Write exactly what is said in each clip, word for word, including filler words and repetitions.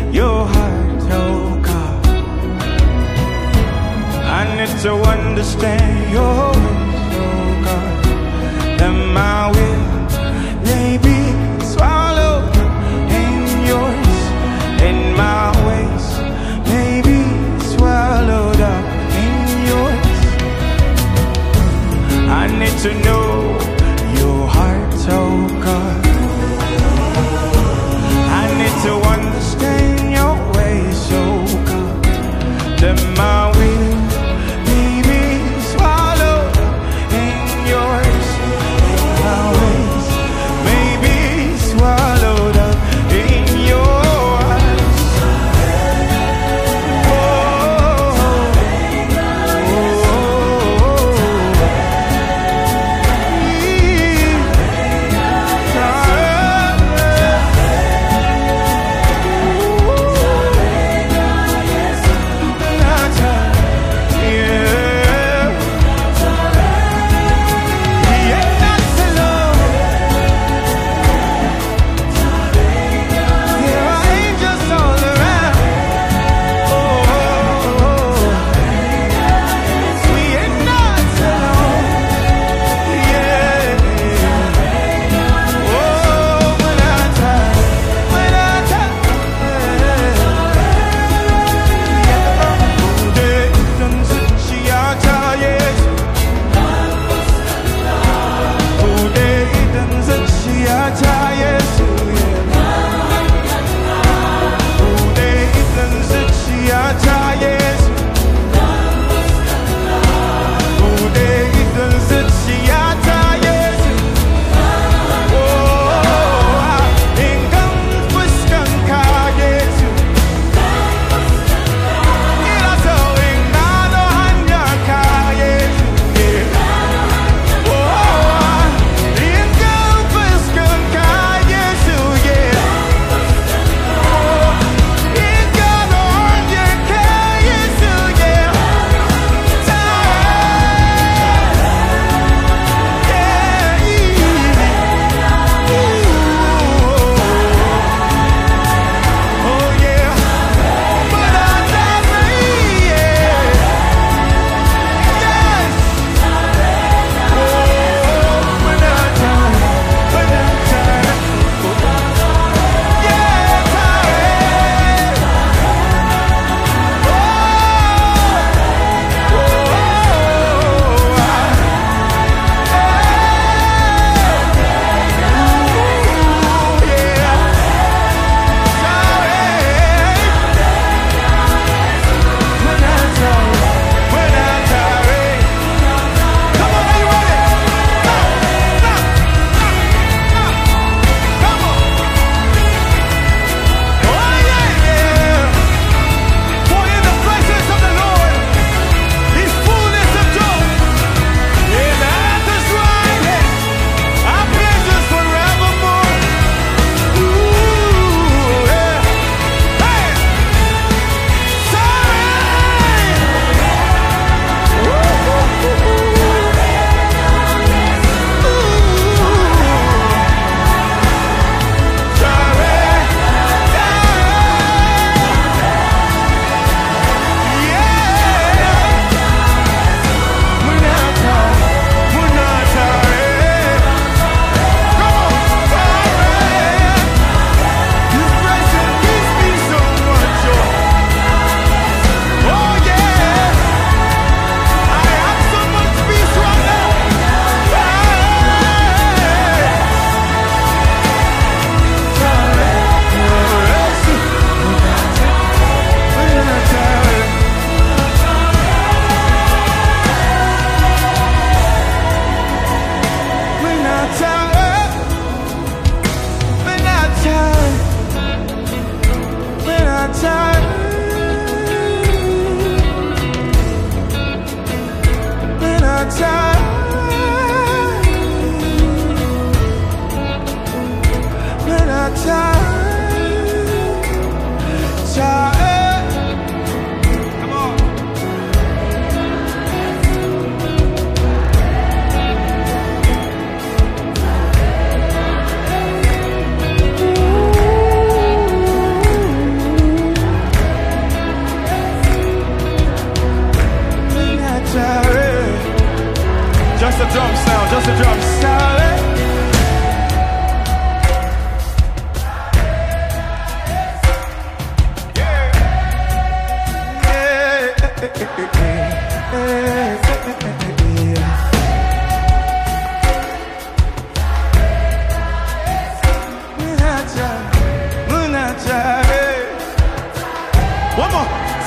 your heart, oh God. I need to understand your ways, oh God, that my will may be swallowed in yours, and my ways may be swallowed up in yours. I need to know your heart, oh God. I need to understand your ways, oh God, that my will may be swallowed in yours, and my ways may be swallowed up in yours. Oh, oh,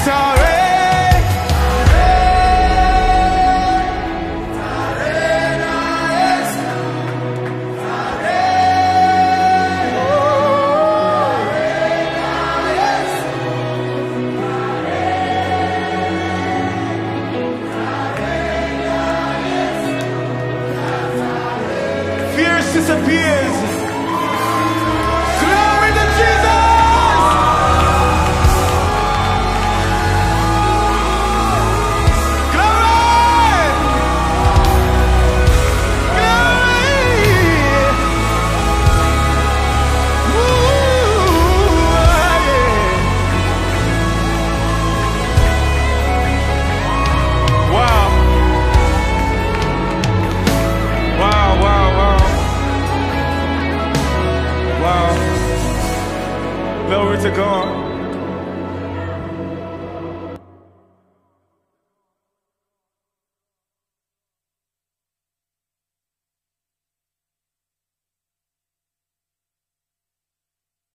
Disappears. Glory to Jesus. Glory. Glory. Ooh, yeah. Wow. Wow, wow, wow. Wow. Glory to God.